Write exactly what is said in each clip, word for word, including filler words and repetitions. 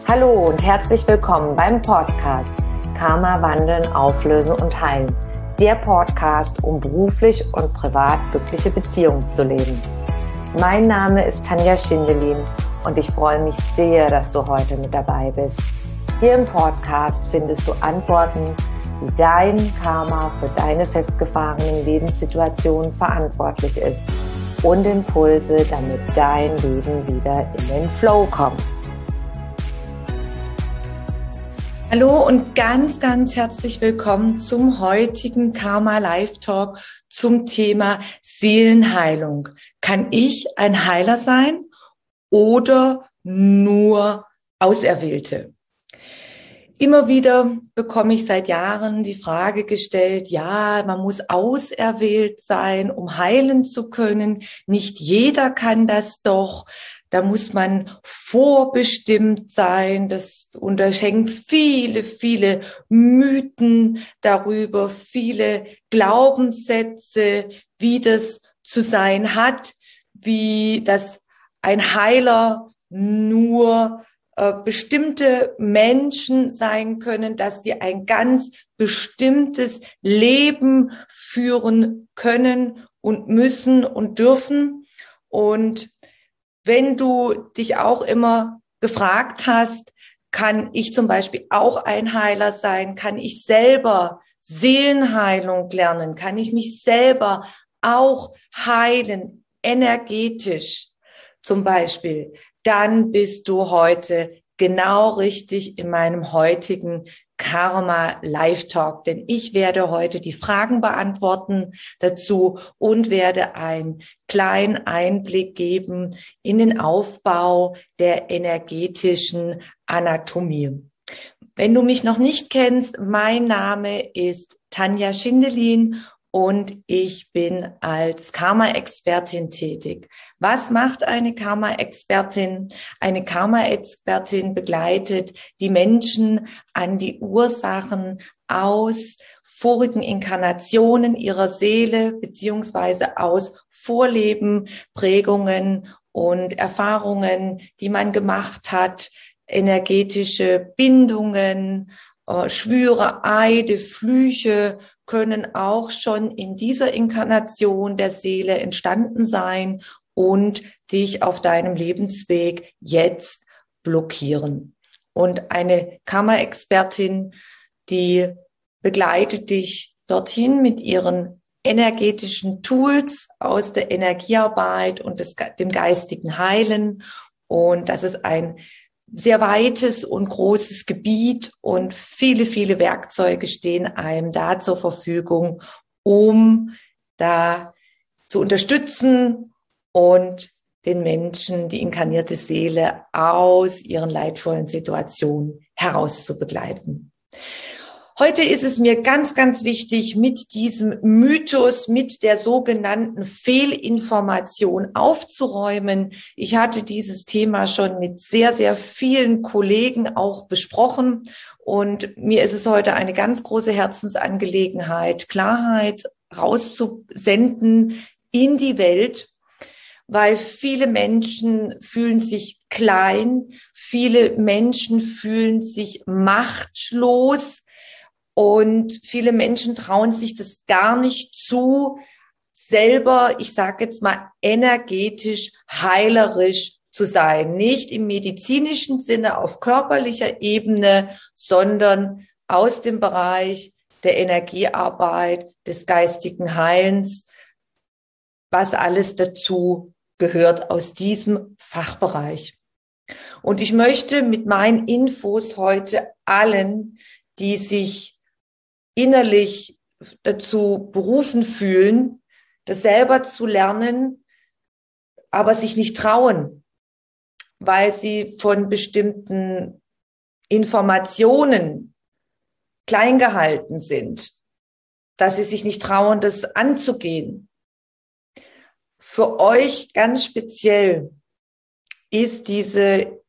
Hallo und herzlich willkommen beim Podcast Karma wandeln, auflösen und heilen. Der Podcast, um beruflich und privat glückliche Beziehungen zu leben. Mein Name ist Tanja Schindelin und ich freue mich sehr, dass du heute mit dabei bist. Hier im Podcast findest du Antworten, wie dein Karma für deine festgefahrenen Lebenssituationen verantwortlich ist und Impulse, damit dein Leben wieder in den Flow kommt. Hallo und ganz, ganz herzlich willkommen zum heutigen Karma Live Talk zum Thema Seelenheilung. Kann ich ein Heiler sein oder nur Auserwählte? Immer wieder bekomme ich seit Jahren die Frage gestellt, ja, man muss auserwählt sein, um heilen zu können. Nicht jeder kann das doch. Da muss man vorbestimmt sein. Das unterhängt viele, viele Mythen darüber, viele Glaubenssätze, wie das zu sein hat, wie das ein Heiler nur äh, bestimmte Menschen sein können, dass die ein ganz bestimmtes Leben führen können und müssen und dürfen. Und wenn du dich auch immer gefragt hast, kann ich zum Beispiel auch ein Heiler sein? Kann ich selber Seelenheilung lernen? Kann ich mich selber auch heilen, energetisch zum Beispiel? Dann bist du heute genau richtig in meinem heutigen Karma Live Talk, denn ich werde heute die Fragen beantworten dazu und werde einen kleinen Einblick geben in den Aufbau der energetischen Anatomie. Wenn du mich noch nicht kennst, mein Name ist Tanja Schindelin und ich bin als Karma-Expertin tätig. Was macht eine Karma-Expertin? Eine Karma-Expertin begleitet die Menschen an die Ursachen aus vorigen Inkarnationen ihrer Seele beziehungsweise aus Vorleben, Prägungen und Erfahrungen, die man gemacht hat, energetische Bindungen, äh, Schwüre, Eide, Flüche können auch schon in dieser Inkarnation der Seele entstanden sein und dich auf deinem Lebensweg jetzt blockieren. Und eine Karma-Expertin, die begleitet dich dorthin mit ihren energetischen Tools aus der Energiearbeit und des, dem geistigen Heilen. Und das ist ein sehr weites und großes Gebiet und viele, viele Werkzeuge stehen einem da zur Verfügung, um da zu unterstützen und den Menschen, die inkarnierte Seele aus ihren leidvollen Situationen herauszubegleiten. Heute ist es mir ganz, ganz wichtig, mit diesem Mythos, mit der sogenannten Fehlinformation aufzuräumen. Ich hatte dieses Thema schon mit sehr, sehr vielen Kollegen auch besprochen und mir ist es heute eine ganz große Herzensangelegenheit, Klarheit rauszusenden in die Welt, weil viele Menschen fühlen sich klein, viele Menschen fühlen sich machtlos. Und viele Menschen trauen sich das gar nicht zu, selber, ich sage jetzt mal, energetisch, heilerisch zu sein. Nicht im medizinischen Sinne auf körperlicher Ebene, sondern aus dem Bereich der Energiearbeit, des geistigen Heilens, was alles dazu gehört aus diesem Fachbereich. Und ich möchte mit meinen Infos heute allen, die sich innerlich dazu berufen fühlen, das selber zu lernen, aber sich nicht trauen, weil sie von bestimmten Informationen klein gehalten sind, dass sie sich nicht trauen, das anzugehen. Für euch ganz speziell ist diese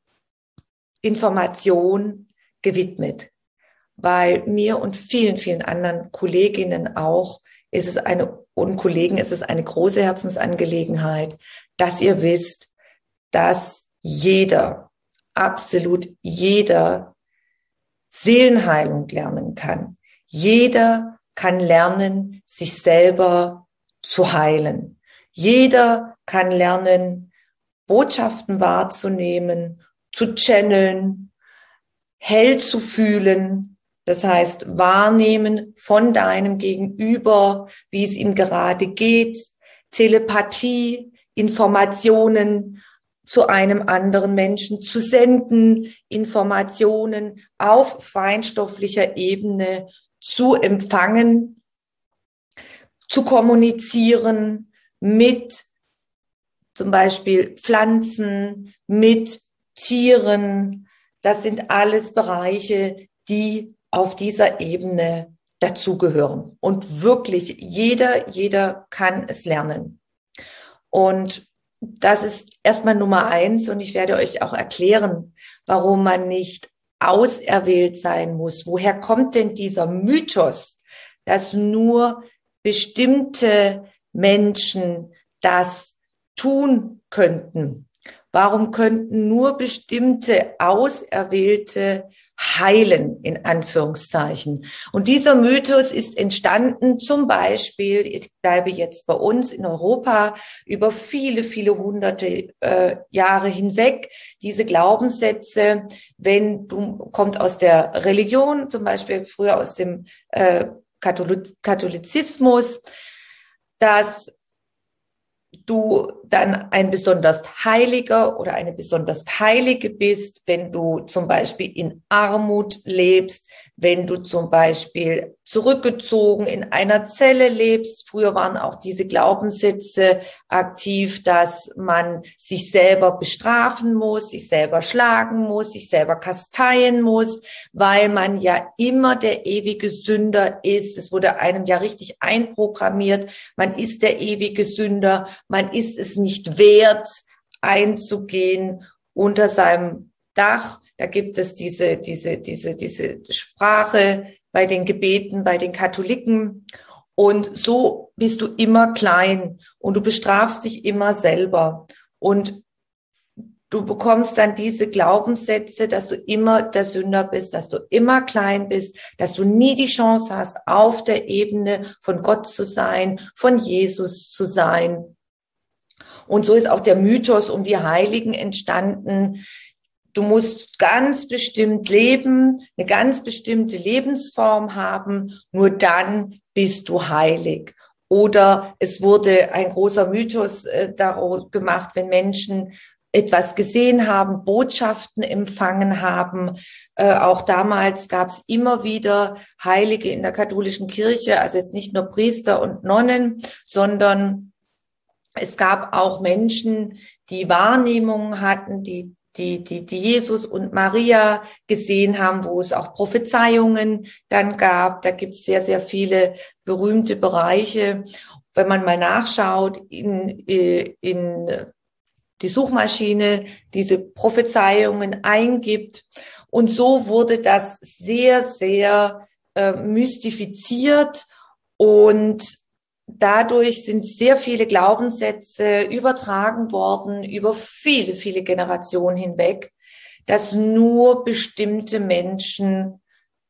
Information gewidmet. Weil mir und vielen, vielen anderen Kolleginnen auch ist es eine, und Kollegen ist es eine große Herzensangelegenheit, dass ihr wisst, dass jeder absolut jeder Seelenheilung lernen kann. Jeder kann lernen, sich selber zu heilen. Jeder kann lernen, Botschaften wahrzunehmen, zu channeln, hell zu fühlen. Das heißt, wahrnehmen von deinem Gegenüber, wie es ihm gerade geht, Telepathie, Informationen zu einem anderen Menschen zu senden, Informationen auf feinstofflicher Ebene zu empfangen, zu kommunizieren mit zum Beispiel Pflanzen, mit Tieren. Das sind alles Bereiche, die auf dieser Ebene dazugehören. Und wirklich jeder, jeder kann es lernen. Und das ist erstmal Nummer eins. Und ich werde euch auch erklären, warum man nicht auserwählt sein muss. Woher kommt denn dieser Mythos, dass nur bestimmte Menschen das tun könnten? Warum könnten nur bestimmte Auserwählte heilen, in Anführungszeichen? Und dieser Mythos ist entstanden zum Beispiel, ich bleibe jetzt bei uns in Europa, über viele, viele hunderte äh, Jahre hinweg. Diese Glaubenssätze, wenn du, kommt aus der Religion, zum Beispiel früher aus dem äh, Katholizismus, dass du dann ein besonders Heiliger oder eine besonders Heilige bist, wenn du zum Beispiel in Armut lebst, wenn du zum Beispiel zurückgezogen in einer Zelle lebst. Früher waren auch diese Glaubenssätze aktiv, dass man sich selber bestrafen muss, sich selber schlagen muss, sich selber kasteien muss, weil man ja immer der ewige Sünder ist. Es wurde einem ja richtig einprogrammiert. Man ist der ewige Sünder. Man ist es nicht wert, einzugehen unter seinem Dach. Da gibt es diese, diese, diese, diese Sprache bei den Gebeten, bei den Katholiken. Und so bist du immer klein und du bestrafst dich immer selber. Und du bekommst dann diese Glaubenssätze, dass du immer der Sünder bist, dass du immer klein bist, dass du nie die Chance hast, auf der Ebene von Gott zu sein, von Jesus zu sein. Und so ist auch der Mythos um die Heiligen entstanden. Du musst ganz bestimmt leben, eine ganz bestimmte Lebensform haben, nur dann bist du heilig. Oder es wurde ein großer Mythos äh, daraus gemacht, wenn Menschen etwas gesehen haben, Botschaften empfangen haben. Äh, auch damals gab es immer wieder Heilige in der katholischen Kirche, also jetzt nicht nur Priester und Nonnen, sondern es gab auch Menschen, die Wahrnehmungen hatten, die die, die, die Jesus und Maria gesehen haben, wo es auch Prophezeiungen dann gab. Da gibt es sehr, sehr viele berühmte Bereiche. Wenn man mal nachschaut in, in die Suchmaschine, diese Prophezeiungen eingibt. Und so wurde das sehr, sehr äh, mystifiziert und dadurch sind sehr viele Glaubenssätze übertragen worden über viele, viele Generationen hinweg, dass nur bestimmte Menschen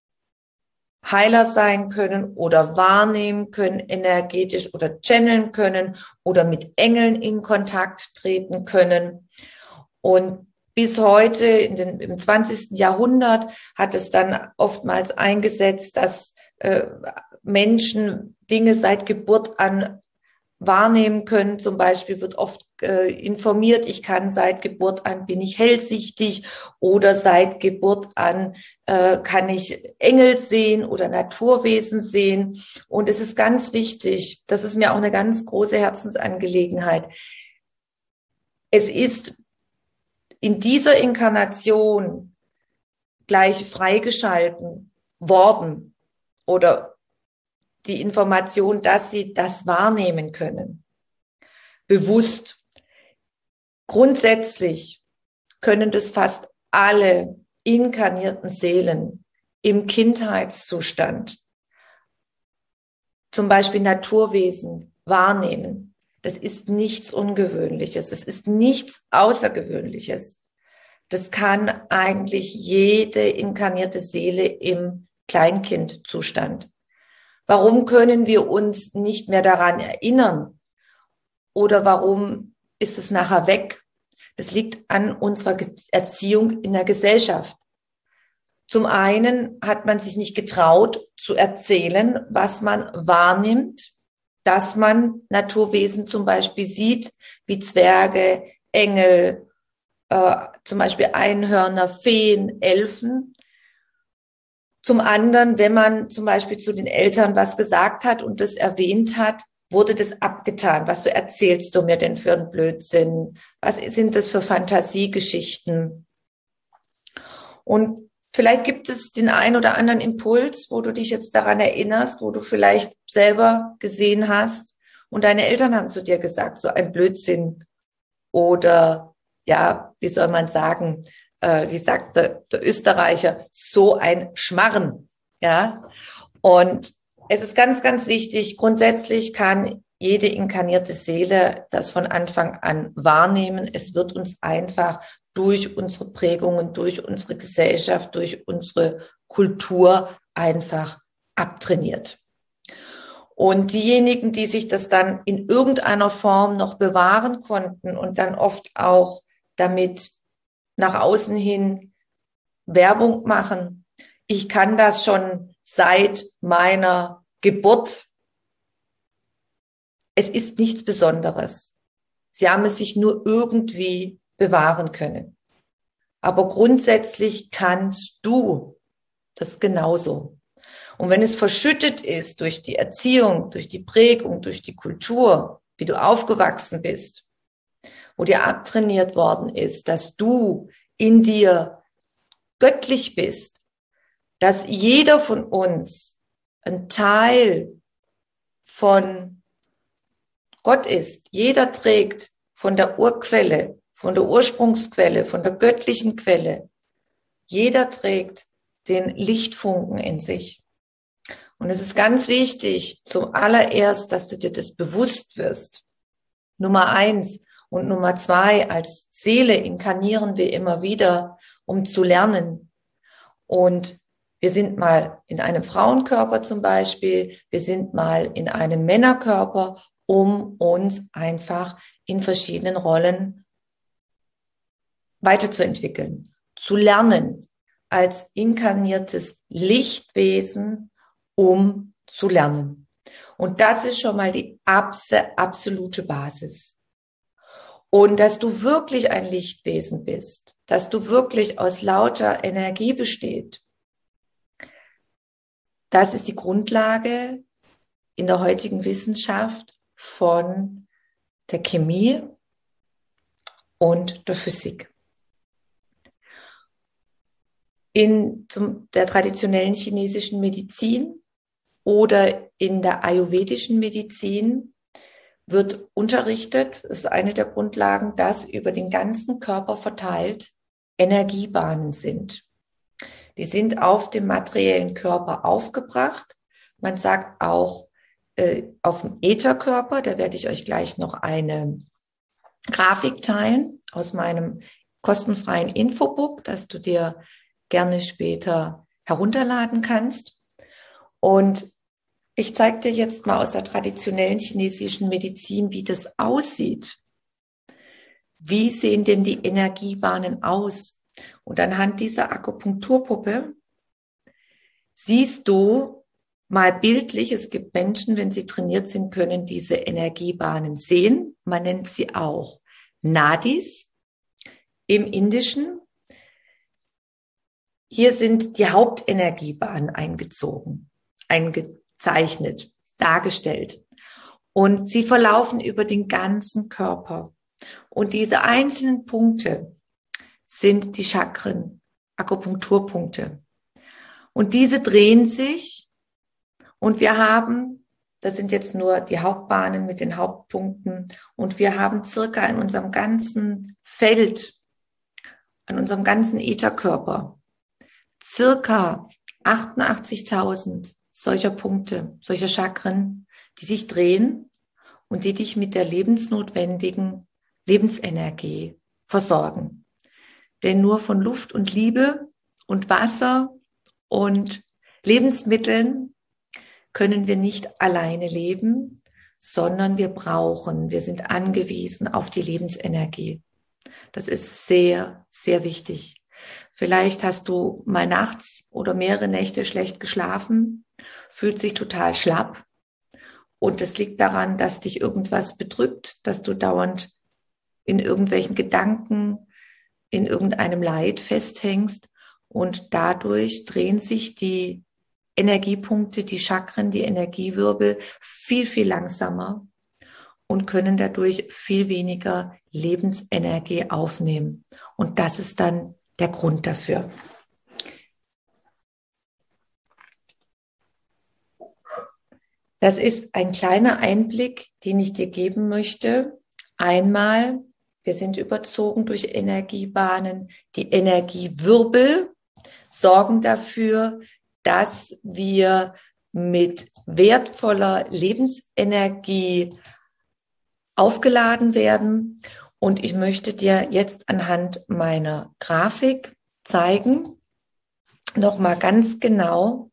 Heiler sein können oder wahrnehmen können, energetisch oder channeln können oder mit Engeln in Kontakt treten können. Und bis heute, in den, im zwanzigsten Jahrhundert, hat es dann oftmals eingesetzt, dass äh, Menschen Dinge seit Geburt an wahrnehmen können. Zum Beispiel wird oft äh, informiert, ich kann seit Geburt an, bin ich hellsichtig oder seit Geburt an äh, kann ich Engel sehen oder Naturwesen sehen. Und es ist ganz wichtig, das ist mir auch eine ganz große Herzensangelegenheit. Es ist in dieser Inkarnation gleich freigeschalten worden oder die Information, dass sie das wahrnehmen können. Bewusst. Grundsätzlich können das fast alle inkarnierten Seelen im Kindheitszustand, zum Beispiel Naturwesen, wahrnehmen. Das ist nichts Ungewöhnliches. Es ist nichts Außergewöhnliches. Das kann eigentlich jede inkarnierte Seele im Kleinkindzustand. Warum können wir uns nicht mehr daran erinnern? Oder warum ist es nachher weg? Das liegt an unserer Erziehung in der Gesellschaft. Zum einen hat man sich nicht getraut zu erzählen, was man wahrnimmt, dass man Naturwesen zum Beispiel sieht, wie Zwerge, Engel, äh, zum Beispiel Einhörner, Feen, Elfen. Zum anderen, wenn man zum Beispiel zu den Eltern was gesagt hat und das erwähnt hat, wurde das abgetan. Was du erzählst du mir denn für einen Blödsinn? Was sind das für Fantasiegeschichten? Und vielleicht gibt es den einen oder anderen Impuls, wo du dich jetzt daran erinnerst, wo du vielleicht selber gesehen hast und deine Eltern haben zu dir gesagt, so ein Blödsinn oder ja, wie soll man sagen, äh, wie sagt der, der Österreicher, so ein Schmarren, ja. Und es ist ganz, ganz wichtig, grundsätzlich kann jede inkarnierte Seele das von Anfang an wahrnehmen. Es wird uns einfach durch unsere Prägungen, durch unsere Gesellschaft, durch unsere Kultur einfach abtrainiert. Und diejenigen, die sich das dann in irgendeiner Form noch bewahren konnten und dann oft auch damit nach außen hin Werbung machen, ich kann das schon seit meiner Geburt. Es ist nichts Besonderes. Sie haben es sich nur irgendwie bewahren können. Aber grundsätzlich kannst du das genauso. Und wenn es verschüttet ist durch die Erziehung, durch die Prägung, durch die Kultur, wie du aufgewachsen bist, wo dir abtrainiert worden ist, dass du in dir göttlich bist, dass jeder von uns ein Teil von Gott ist. Jeder trägt von der Urquelle, von der Ursprungsquelle, von der göttlichen Quelle. Jeder trägt den Lichtfunken in sich. Und es ist ganz wichtig, zum allererst, dass du dir das bewusst wirst. Nummer eins und Nummer zwei, als Seele inkarnieren wir immer wieder, um zu lernen. Und wir sind mal in einem Frauenkörper zum Beispiel, wir sind mal in einem Männerkörper, um uns einfach in verschiedenen Rollen weiterzuentwickeln, zu lernen, als inkarniertes Lichtwesen, um zu lernen. Und das ist schon mal die absolute Basis. Und dass du wirklich ein Lichtwesen bist, dass du wirklich aus lauter Energie besteht, das ist die Grundlage in der heutigen Wissenschaft von der Chemie und der Physik. In zum, der traditionellen chinesischen Medizin oder in der ayurvedischen Medizin wird unterrichtet, das ist eine der Grundlagen, dass über den ganzen Körper verteilt Energiebahnen sind. Die sind auf dem materiellen Körper aufgebracht. Man sagt auch äh, auf dem Ätherkörper, da werde ich euch gleich noch eine Grafik teilen aus meinem kostenfreien Infobook, das du dir gerne später herunterladen kannst. Und ich zeige dir jetzt mal aus der traditionellen chinesischen Medizin, wie das aussieht. Wie sehen denn die Energiebahnen aus? Und anhand dieser Akupunkturpuppe siehst du mal bildlich, es gibt Menschen, wenn sie trainiert sind, können diese Energiebahnen sehen. Man nennt sie auch Nadis im Indischen. Hier sind die Hauptenergiebahnen eingezogen, eingezeichnet, dargestellt. Und sie verlaufen über den ganzen Körper. Und diese einzelnen Punkte sind die Chakren, Akupunkturpunkte. Und diese drehen sich und wir haben, das sind jetzt nur die Hauptbahnen mit den Hauptpunkten, und wir haben circa in unserem ganzen Feld, an unserem ganzen Ätherkörper, circa achtundachtzigtausend solcher Punkte, solcher Chakren, die sich drehen und die dich mit der lebensnotwendigen Lebensenergie versorgen. denn nur von Luft und Liebe und Wasser und Lebensmitteln können wir nicht alleine leben, sondern wir brauchen, wir sind angewiesen auf die Lebensenergie. Das ist sehr, sehr wichtig. Vielleicht hast du mal nachts oder mehrere Nächte schlecht geschlafen, fühlt sich total schlapp und es liegt daran, dass dich irgendwas bedrückt, dass du dauernd in irgendwelchen Gedanken, in irgendeinem Leid festhängst und dadurch drehen sich die Energiepunkte, die Chakren, die Energiewirbel viel, viel langsamer und können dadurch viel weniger Lebensenergie aufnehmen. Und das ist dann der Grund dafür. Das ist ein kleiner Einblick, den ich dir geben möchte. Einmal, wir sind überzogen durch Energiebahnen. Die Energiewirbel sorgen dafür, dass wir mit wertvoller Lebensenergie aufgeladen werden. Und ich möchte dir jetzt anhand meiner Grafik zeigen, nochmal ganz genau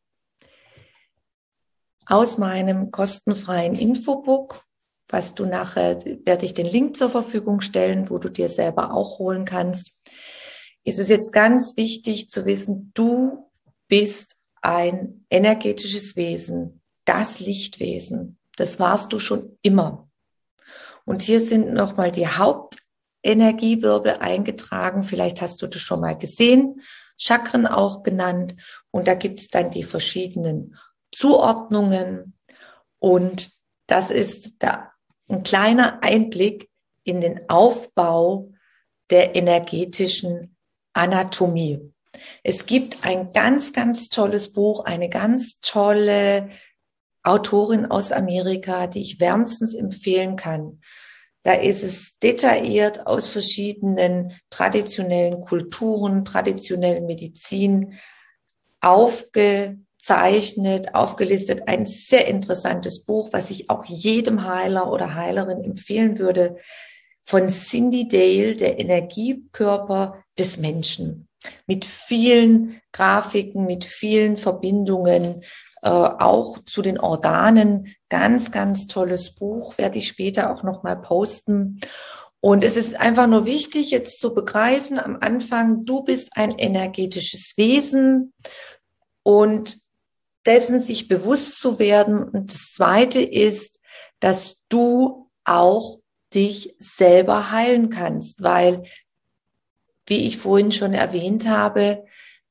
aus meinem kostenfreien Infobook, was du nachher, werde ich den Link zur Verfügung stellen, wo du dir selber auch holen kannst. Ist es jetzt ganz wichtig zu wissen, du bist ein energetisches Wesen, das Lichtwesen. Das warst du schon immer. Und hier sind nochmal die Hauptenergiewirbel eingetragen. Vielleicht hast du das schon mal gesehen. Chakren auch genannt. Und da gibt es dann die verschiedenen Zuordnungen. Und das ist da ein kleiner Einblick in den Aufbau der energetischen Anatomie. Es gibt ein ganz, ganz tolles Buch, eine ganz tolle Autorin aus Amerika, die ich wärmstens empfehlen kann. Da ist es detailliert aus verschiedenen traditionellen Kulturen, traditionellen Medizin aufgezeichnet, aufgelistet. Ein sehr interessantes Buch, was ich auch jedem Heiler oder Heilerin empfehlen würde, von Cyndi Dale, der Energiekörper des Menschen. Mit vielen Grafiken, mit vielen Verbindungen, äh, auch zu den Organen. Ganz, ganz tolles Buch, werde ich später auch nochmal posten. Und es ist einfach nur wichtig, jetzt zu begreifen, am Anfang, du bist ein energetisches Wesen und dessen sich bewusst zu werden. Und das Zweite ist, dass du auch dich selber heilen kannst, weil, wie ich vorhin schon erwähnt habe,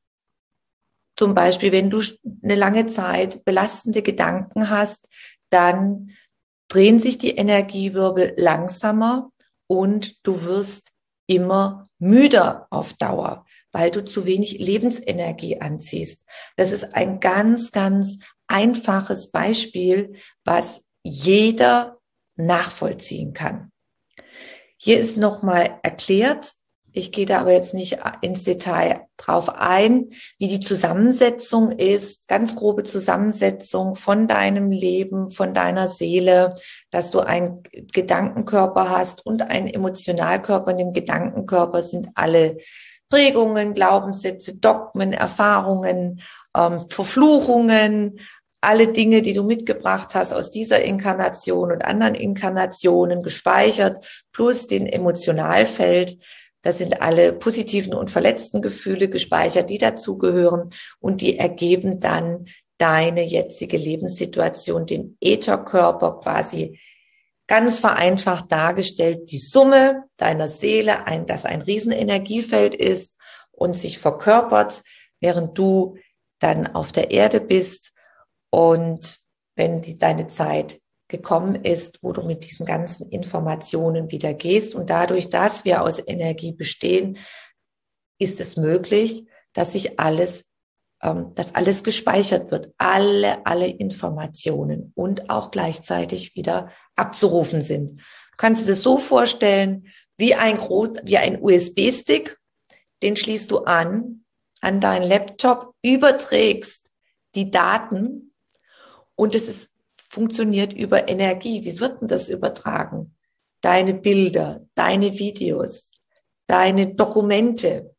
zum Beispiel, wenn du eine lange Zeit belastende Gedanken hast, dann drehen sich die Energiewirbel langsamer und du wirst immer müder auf Dauer, weil du zu wenig Lebensenergie anziehst. Das ist ein ganz, ganz einfaches Beispiel, was jeder nachvollziehen kann. Hier ist nochmal erklärt, ich gehe da aber jetzt nicht ins Detail drauf ein, wie die Zusammensetzung ist, ganz grobe Zusammensetzung von deinem Leben, von deiner Seele, dass du einen Gedankenkörper hast und einen Emotionalkörper. In dem Gedankenkörper sind alle Prägungen, Glaubenssätze, Dogmen, Erfahrungen, ähm, Verfluchungen, alle Dinge, die du mitgebracht hast aus dieser Inkarnation und anderen Inkarnationen gespeichert, plus den Emotionalfeld. Das sind alle positiven und verletzten Gefühle gespeichert, die dazugehören und die ergeben dann deine jetzige Lebenssituation, den Ätherkörper quasi ganz vereinfacht dargestellt, die Summe deiner Seele, ein, das ein Riesenenergiefeld ist und sich verkörpert, während du dann auf der Erde bist und wenn die, deine Zeit gekommen ist, wo du mit diesen ganzen Informationen wieder gehst. Und dadurch, dass wir aus Energie bestehen, ist es möglich, dass sich alles, ähm, dass alles gespeichert wird, alle, alle Informationen und auch gleichzeitig wieder abzurufen sind. Du kannst dir das so vorstellen, wie ein groß, wie ein U S B-Stick, den schließt du an, an deinen Laptop, überträgst die Daten und es ist funktioniert über Energie. Wie wird denn das übertragen? Deine Bilder, deine Videos, deine Dokumente,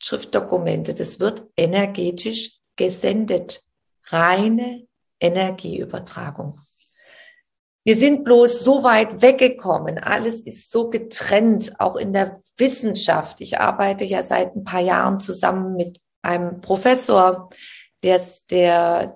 Schriftdokumente. Das wird energetisch gesendet. Reine Energieübertragung. Wir sind bloß so weit weggekommen. Alles ist so getrennt, auch in der Wissenschaft. Ich arbeite ja seit ein paar Jahren zusammen mit einem Professor, der, der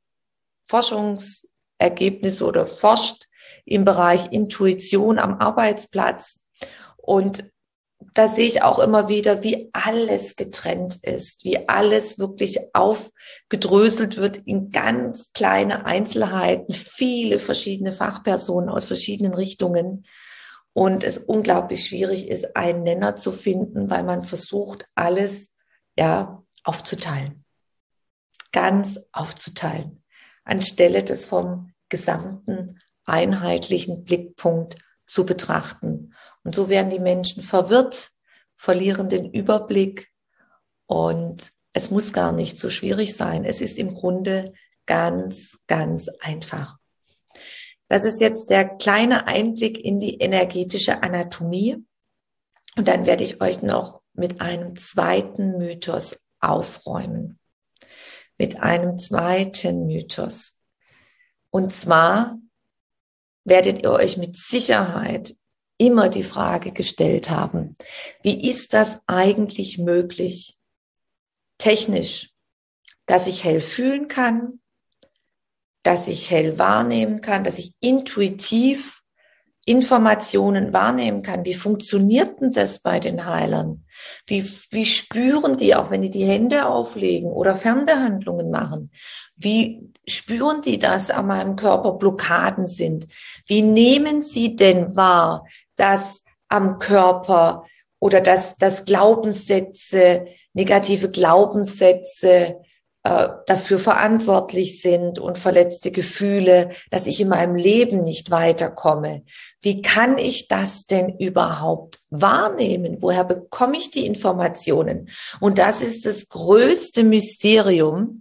Forschungsergebnisse oder forscht im Bereich Intuition am Arbeitsplatz. Und da sehe ich auch immer wieder, wie alles getrennt ist, wie alles wirklich aufgedröselt wird in ganz kleine Einzelheiten, viele verschiedene Fachpersonen aus verschiedenen Richtungen und es unglaublich schwierig ist, einen Nenner zu finden, weil man versucht, alles ja aufzuteilen, ganz aufzuteilen, anstelle des vom gesamten einheitlichen Blickpunkt zu betrachten. Und so werden die Menschen verwirrt, verlieren den Überblick und es muss gar nicht so schwierig sein. Es ist im Grunde ganz, ganz einfach. Das ist jetzt der kleine Einblick in die energetische Anatomie. Und dann werde ich euch noch mit einem zweiten Mythos aufräumen. Mit einem zweiten Mythos. Und zwar werdet ihr euch mit Sicherheit immer die Frage gestellt haben, wie ist das eigentlich möglich, technisch, dass ich hell fühlen kann, dass ich hell wahrnehmen kann, dass ich intuitiv Informationen wahrnehmen kann. Wie funktioniert denn das bei den Heilern? Wie, wie spüren die, auch wenn die die Hände auflegen oder Fernbehandlungen machen? Wie spüren die, dass an meinem Körper Blockaden sind? Wie nehmen sie denn wahr, dass am Körper oder dass, dass Glaubenssätze, negative Glaubenssätze äh, dafür verantwortlich sind und verletzte Gefühle, dass ich in meinem Leben nicht weiterkomme? Wie kann ich das denn überhaupt wahrnehmen? Woher bekomme ich die Informationen? Und das ist das größte Mysterium,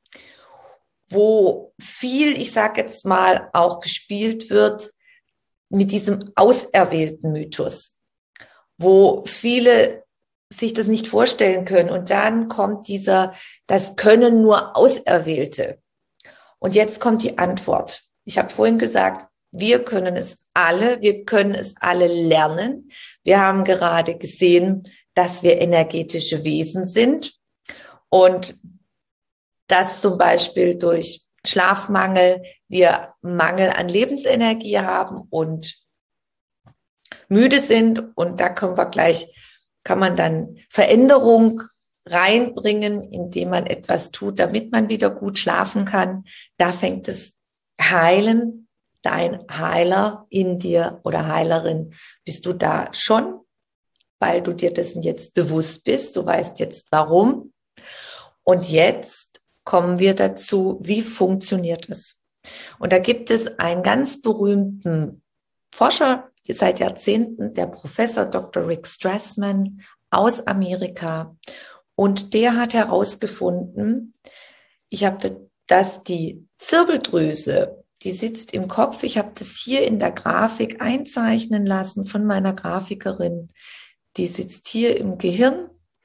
wo viel, ich sage jetzt mal, auch gespielt wird mit diesem auserwählten Mythos, wo viele sich das nicht vorstellen können. Und dann kommt dieser, das können nur Auserwählte. Und jetzt kommt die Antwort. Ich habe vorhin gesagt, wir können es alle, wir können es alle lernen. Wir haben gerade gesehen, dass wir energetische Wesen sind und dass zum Beispiel durch Schlafmangel wir Mangel an Lebensenergie haben und müde sind. Und da können wir gleich, kann man dann Veränderung reinbringen, indem man etwas tut, damit man wieder gut schlafen kann. Da fängt es Heilen, dein Heiler in dir oder Heilerin. Bist du da schon, weil du dir dessen jetzt bewusst bist? Du weißt jetzt warum. Und jetzt kommen wir dazu, wie funktioniert es? Und da gibt es einen ganz berühmten Forscher, seit Jahrzehnten, der Professor Doktor Rick Strassman aus Amerika. Und der hat herausgefunden, ich habe dass die Zirbeldrüse, die sitzt im Kopf. Ich habe das hier in der Grafik einzeichnen lassen von meiner Grafikerin. Die sitzt hier im Gehirn.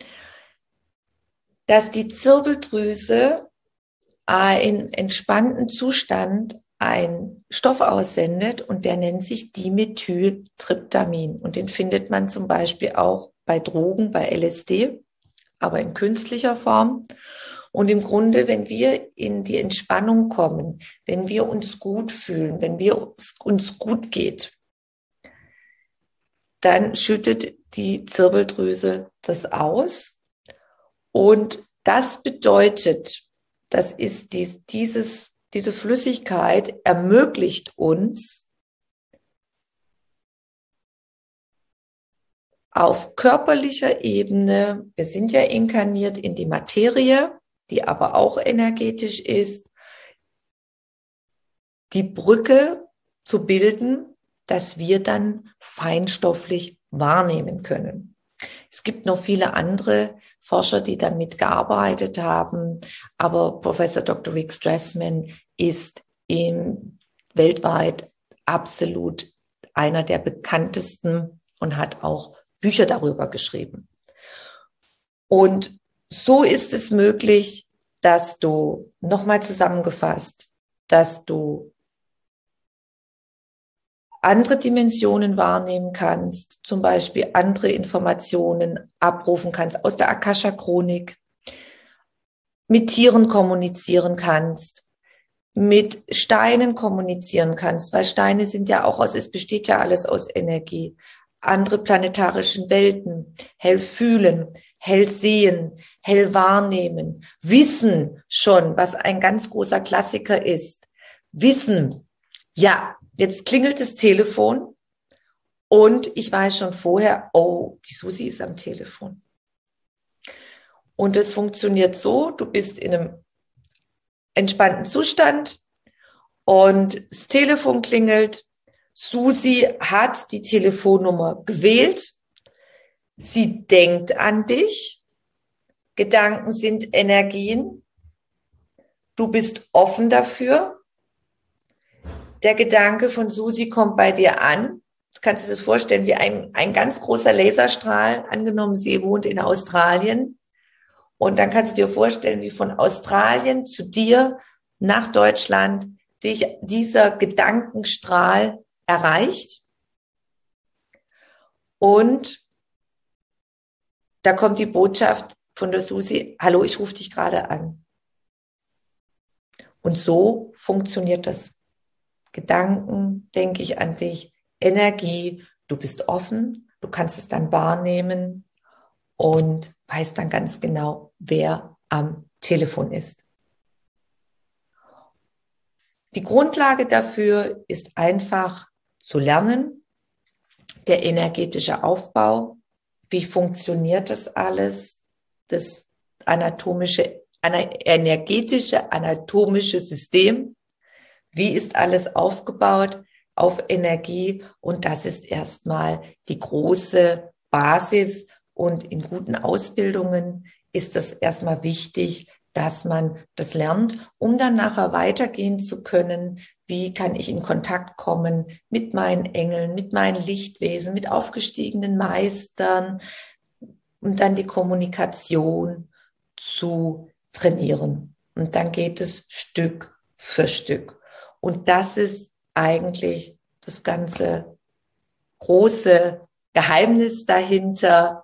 Dass die Zirbeldrüse in entspannten Zustand einen Stoff aussendet und der nennt sich Dimethyltryptamin. Und den findet man zum Beispiel auch bei Drogen, bei L S D, aber in künstlicher Form. Und im Grunde, wenn wir in die Entspannung kommen, wenn wir uns gut fühlen, wenn wir uns, uns gut geht, dann schüttet die Zirbeldrüse das aus. Und das bedeutet, das ist dies, dieses, diese Flüssigkeit ermöglicht uns, auf körperlicher Ebene, wir sind ja inkarniert in die Materie, die aber auch energetisch ist, die Brücke zu bilden, dass wir dann feinstofflich wahrnehmen können. Es gibt noch viele andere Forscher, die damit gearbeitet haben, aber Professor Doktor Rick Strassman ist im, weltweit absolut einer der bekanntesten und hat auch Bücher darüber geschrieben. Und so ist es möglich, dass du, nochmal zusammengefasst, dass du andere Dimensionen wahrnehmen kannst, zum Beispiel andere Informationen abrufen kannst aus der Akasha-Chronik, mit Tieren kommunizieren kannst, mit Steinen kommunizieren kannst, weil Steine sind ja auch aus, es besteht ja alles aus Energie, andere planetarischen Welten, hell fühlen, hell sehen, hell wahrnehmen, wissen schon, was ein ganz großer Klassiker ist, wissen, ja, jetzt klingelt das Telefon und ich weiß schon vorher, oh, die Susi ist am Telefon. Und es funktioniert so, du bist in einem entspannten Zustand und das Telefon klingelt. Susi hat die Telefonnummer gewählt. Sie denkt an dich. Gedanken sind Energien. Du bist offen dafür. Der Gedanke von Susi kommt bei dir an. Du kannst dir das vorstellen wie ein, ein ganz großer Laserstrahl. Angenommen, sie wohnt in Australien. Und dann kannst du dir vorstellen, wie von Australien zu dir nach Deutschland dich dieser Gedankenstrahl erreicht. Und da kommt die Botschaft von der Susi, hallo, ich rufe dich gerade an. Und so funktioniert das. Gedanken, denke ich an dich, Energie, du bist offen, du kannst es dann wahrnehmen und weißt dann ganz genau, wer am Telefon ist. Die Grundlage dafür ist einfach zu lernen, der energetische Aufbau, wie funktioniert das alles, das anatomische, energetische, anatomische System, wie ist alles aufgebaut auf Energie und das ist erstmal die große Basis. Und in guten Ausbildungen ist es erstmal wichtig, dass man das lernt, um dann nachher weitergehen zu können. Wie kann ich in Kontakt kommen mit meinen Engeln, mit meinen Lichtwesen, mit aufgestiegenen Meistern, um dann die Kommunikation zu trainieren. Und dann geht es Stück für Stück. Und das ist eigentlich das ganze große Geheimnis dahinter.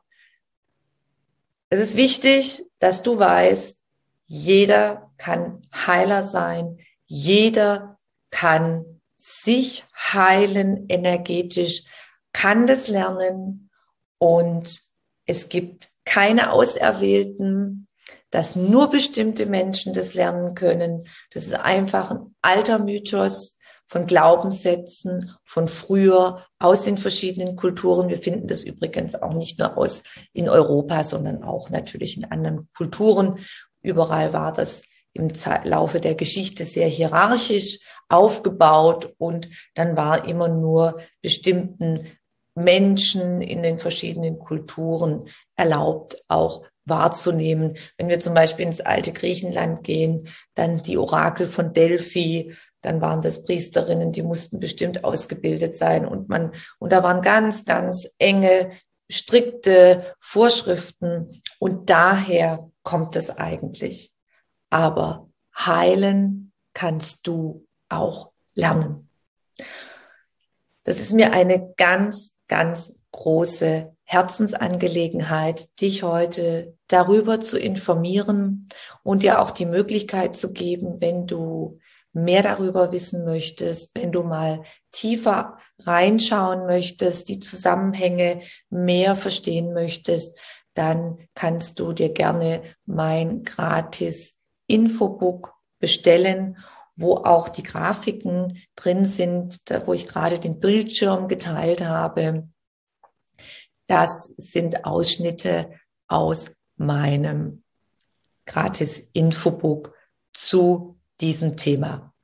Es ist wichtig, dass du weißt, jeder kann Heiler sein, jeder kann sich heilen energetisch, kann das lernen und es gibt keine Auserwählten, dass nur bestimmte Menschen das lernen können. Das ist einfach ein alter Mythos von Glaubenssätzen von früher aus den verschiedenen Kulturen. Wir finden das übrigens auch nicht nur aus in Europa, sondern auch natürlich in anderen Kulturen. Überall war das im Laufe der Geschichte sehr hierarchisch aufgebaut und dann war immer nur bestimmten Menschen in den verschiedenen Kulturen erlaubt, auch wahrzunehmen. Wenn wir zum Beispiel ins alte Griechenland gehen, dann die Orakel von Delphi, dann waren das Priesterinnen, die mussten bestimmt ausgebildet sein und man, und da waren ganz, ganz enge, strikte Vorschriften und daher kommt es eigentlich. Aber heilen kannst du auch lernen. Das ist mir eine ganz, ganz große Herzensangelegenheit, dich heute darüber zu informieren und dir auch die Möglichkeit zu geben, wenn du mehr darüber wissen möchtest, wenn du mal tiefer reinschauen möchtest, die Zusammenhänge mehr verstehen möchtest, dann kannst du dir gerne mein gratis Infobook bestellen, wo auch die Grafiken drin sind, da wo ich gerade den Bildschirm geteilt habe. Das sind Ausschnitte aus meinem gratis Infobook zu diesem Thema.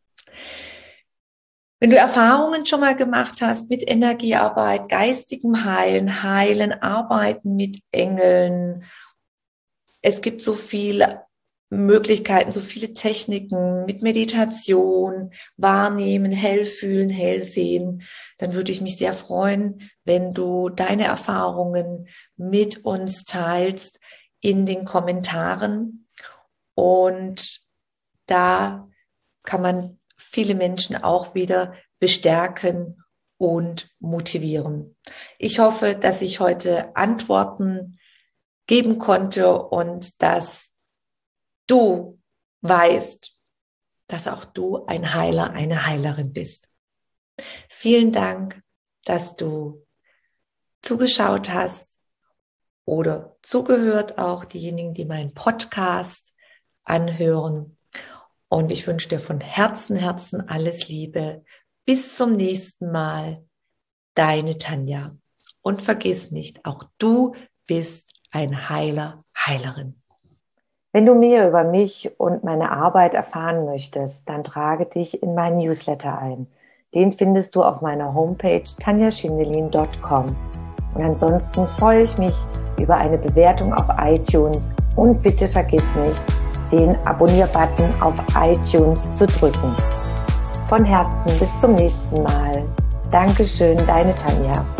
Wenn du Erfahrungen schon mal gemacht hast mit Energiearbeit, geistigem Heilen, Heilen, Arbeiten mit Engeln, es gibt so viele Möglichkeiten, so viele Techniken mit Meditation, Wahrnehmen, hell fühlen, hell sehen, dann würde ich mich sehr freuen, wenn du deine Erfahrungen mit uns teilst. in den Kommentaren und da kann man viele Menschen auch wieder bestärken und motivieren. Ich hoffe, dass ich heute Antworten geben konnte und dass du weißt, dass auch du ein Heiler, eine Heilerin bist. Vielen Dank, dass du zugeschaut hast oder zugehört, auch diejenigen, die meinen Podcast anhören. Und ich wünsche dir von Herzen, Herzen alles Liebe. Bis zum nächsten Mal. Deine Tanja. Und vergiss nicht, auch du bist ein Heiler, Heilerin. Wenn du mehr über mich und meine Arbeit erfahren möchtest, dann trage dich in meinen Newsletter ein. Den findest du auf meiner Homepage tanja schindelin punkt com. Und ansonsten freue ich mich über eine Bewertung auf iTunes und bitte vergiss nicht, den Abonnier-Button auf iTunes zu drücken. Von Herzen bis zum nächsten Mal. Dankeschön, deine Tanja.